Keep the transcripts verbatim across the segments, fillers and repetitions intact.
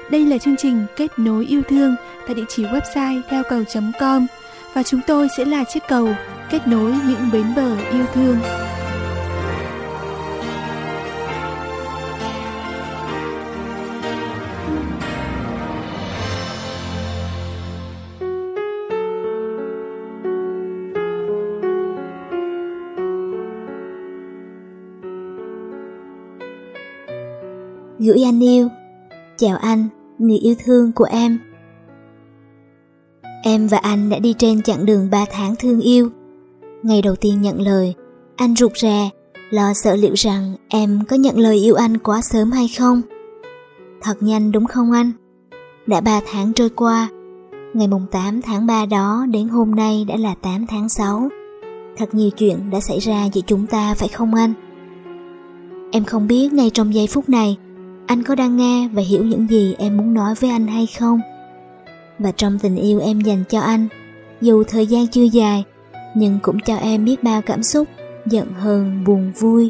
Đây là chương trình Kết nối yêu thương tại địa chỉ website theo cầu chấm com và chúng tôi sẽ là chiếc cầu kết nối những bến bờ yêu thương. Gửi anh yêu. Chào anh, người yêu thương của em. Em và anh đã đi trên chặng đường ba tháng thương yêu. Ngày đầu tiên nhận lời, anh rụt rè, lo sợ liệu rằng em có nhận lời yêu anh quá sớm hay không. Thật nhanh đúng không anh? Đã ba tháng trôi qua, ngày mùng tám tháng ba đó đến hôm nay đã là tám tháng sáu. Thật nhiều chuyện đã xảy ra giữa chúng ta phải không anh? Em không biết ngay trong giây phút này anh có đang nghe và hiểu những gì em muốn nói với anh hay không? Và trong tình yêu em dành cho anh, dù thời gian chưa dài, nhưng cũng cho em biết bao cảm xúc, giận hờn, buồn vui.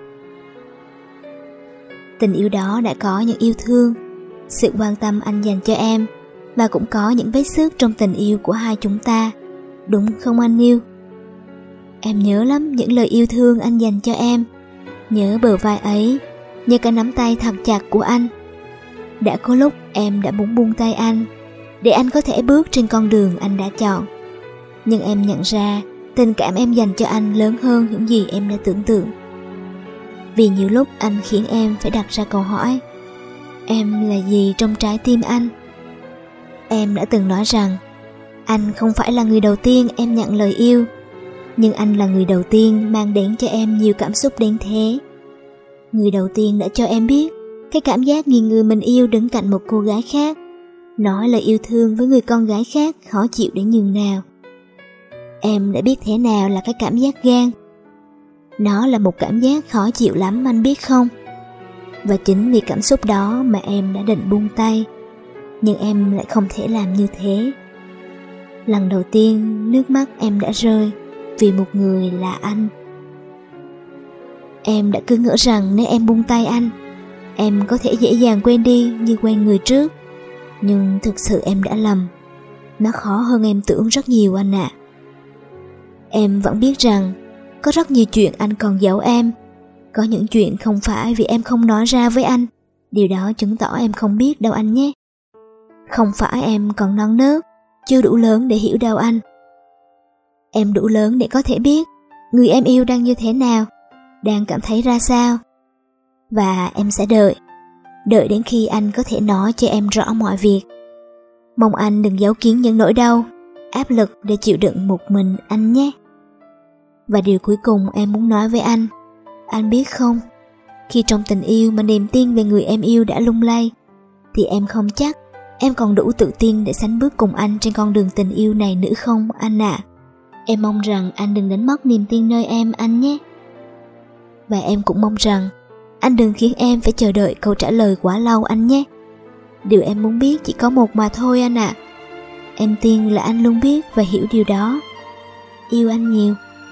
Tình yêu đó đã có những yêu thương, sự quan tâm anh dành cho em, và cũng có những vết xước trong tình yêu của hai chúng ta. Đúng không anh yêu? Em nhớ lắm những lời yêu thương anh dành cho em, nhớ bờ vai ấy, nhớ cái nắm tay thật chặt của anh. Đã có lúc em đã muốn buông tay anh, để anh có thể bước trên con đường anh đã chọn. Nhưng em nhận ra tình cảm em dành cho anh lớn hơn những gì em đã tưởng tượng. Vì nhiều lúc anh khiến em phải đặt ra câu hỏi: em là gì trong trái tim anh? Em đã từng nói rằng anh không phải là người đầu tiên em nhận lời yêu, nhưng anh là người đầu tiên mang đến cho em nhiều cảm xúc đến thế. Người đầu tiên đã cho em biết cái cảm giác nhìn người mình yêu đứng cạnh một cô gái khác, nói lời yêu thương với người con gái khác khó chịu đến nhường nào. Em đã biết thế nào là cái cảm giác ghen. Nó là một cảm giác khó chịu lắm anh biết không? Và chính vì cảm xúc đó mà em đã định buông tay, nhưng em lại không thể làm như thế. Lần đầu tiên nước mắt em đã rơi vì một người là anh. Em đã cứ ngỡ rằng nếu em buông tay anh, em có thể dễ dàng quên đi như quen người trước. Nhưng thực sự em đã lầm. Nó khó hơn em tưởng rất nhiều anh ạ. Em vẫn biết rằng có rất nhiều chuyện anh còn giấu em. Có những chuyện không phải vì em không nói ra với anh. Điều đó chứng tỏ em không biết đâu anh nhé. Không phải em còn non nớt, chưa đủ lớn để hiểu đâu anh. Em đủ lớn để có thể biết người em yêu đang như thế nào, đang cảm thấy ra sao. Và em sẽ đợi, đợi đến khi anh có thể nói cho em rõ mọi việc. Mong anh đừng giấu kín những nỗi đau, áp lực để chịu đựng một mình anh nhé. Và điều cuối cùng em muốn nói với anh, anh biết không, khi trong tình yêu mà niềm tin về người em yêu đã lung lay, thì em không chắc em còn đủ tự tin để sánh bước cùng anh trên con đường tình yêu này nữa không anh ạ. À? Em mong rằng anh đừng đánh mất niềm tin nơi em anh nhé. Và em cũng mong rằng anh đừng khiến em phải chờ đợi câu trả lời quá lâu anh nhé. Điều em muốn biết chỉ có một mà thôi anh ạ. À. Em tin là anh luôn biết và hiểu điều đó. Yêu anh nhiều.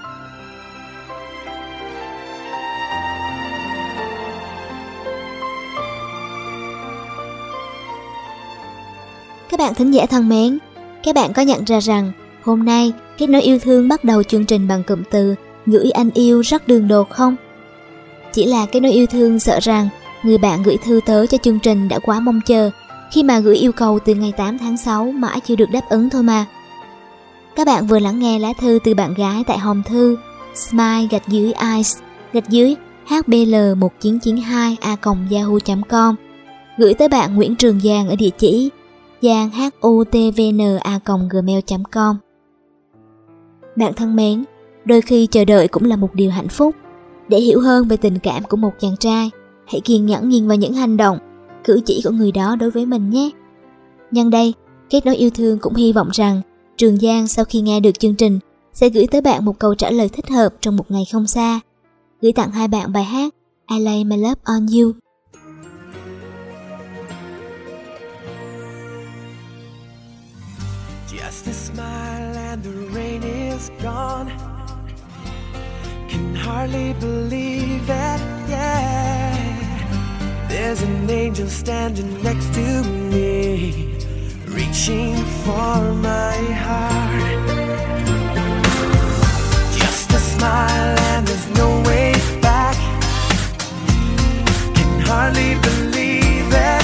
Các bạn thính giả thân mến, các bạn có nhận ra rằng hôm nay Kết nối yêu thương bắt đầu chương trình bằng cụm từ gửi anh yêu rất đường đột không? Chỉ là Kết nối yêu thương sợ rằng người bạn gửi thư tới cho chương trình đã quá mong chờ khi mà gửi yêu cầu từ ngày tám tháng sáu mãi chưa được đáp ứng thôi mà. Các bạn vừa lắng nghe lá thư từ bạn gái tại hòm thư smile gạch dưới ice gạch dưới h b l một chín chín hai a còng yahoo chấm com gửi tới bạn Nguyễn Trường Giang ở địa chỉ giang h o t v n a còng gmail chấm com. Bạn thân mến, đôi khi chờ đợi cũng là một điều hạnh phúc. Để hiểu hơn về tình cảm của một chàng trai, hãy kiên nhẫn nhìn vào những hành động, cử chỉ của người đó đối với mình nhé. Nhân đây, Kết nối yêu thương cũng hy vọng rằng Trường Giang sau khi nghe được chương trình sẽ gửi tới bạn một câu trả lời thích hợp trong một ngày không xa. Gửi tặng hai bạn bài hát I Lay My Love On You. Just a smile and the rain is gone. Can hardly believe it, yeah. There's there's an angel standing next to me, reaching for my heart. Just a smile and there's no way back. Can hardly believe it,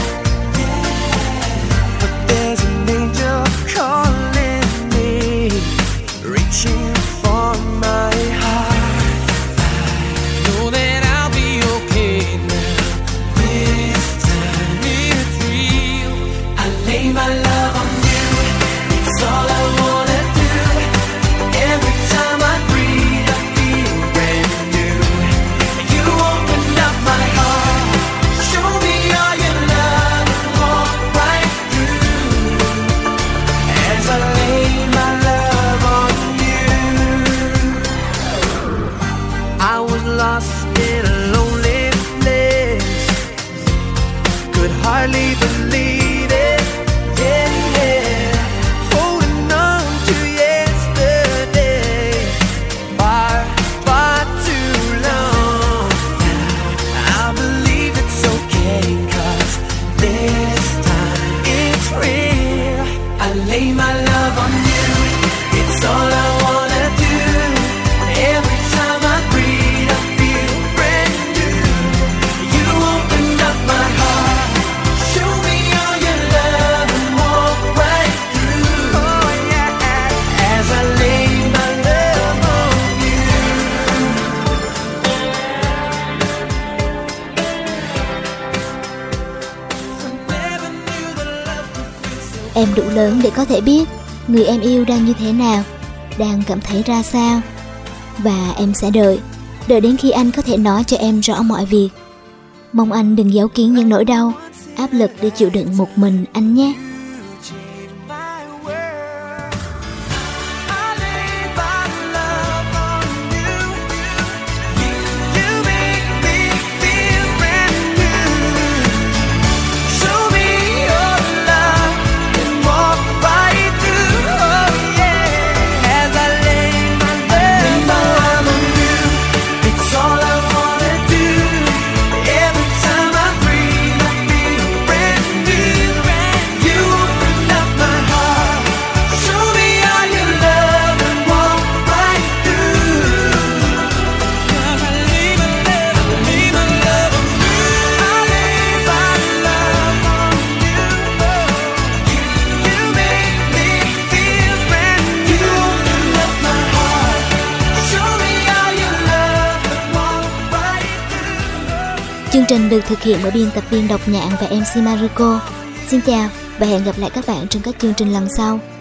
but there's an angel calling me, reaching for my heart. I know that I'll be okay now. This time it's real. I lay my love on you. It's all I wanna do. Every time I breathe, I feel brand new. You open up my heart, show me all your love, and walk right through. As I lay my love on you, I was lost in a lonely place, could hardly believe it. Yeah, yeah. Holding on to yesterday, far, far too long. I believe it's okay, 'cause this time it's real. I lay my love on you. It's all I wanna do. Every time I breathe, I feel brand new. You open up my heart, show me all your love, and walk right through. Oh yeah, as I lay my love on you. I never knew the love could feel so. Em đủ lớn để có thể biết người em yêu đang như thế nào, đang cảm thấy ra sao. Và em sẽ đợi, đợi đến khi anh có thể nói cho em rõ mọi việc. Mong anh đừng giấu kín những nỗi đau, áp lực để chịu đựng một mình anh nhé. Change my world. I lay my love on you. You, you make me feel brand new. Show me your love and walk right through. Oh yeah, as I lay my love on you. It's all I wanna do. Every time I breathe, I feel brand new. You open up my heart, show me all your love, and walk right through. 'Cause I lay my love, I lay my love on you. I lay my love on you. You, you make me feel brand new. You open up my heart, show me all your love, and walk right through. Chương trình được thực hiện bởi biên tập viên Độc Nhạn và em xê Mariko. Xin chào và hẹn gặp lại các bạn trong các chương trình lần sau.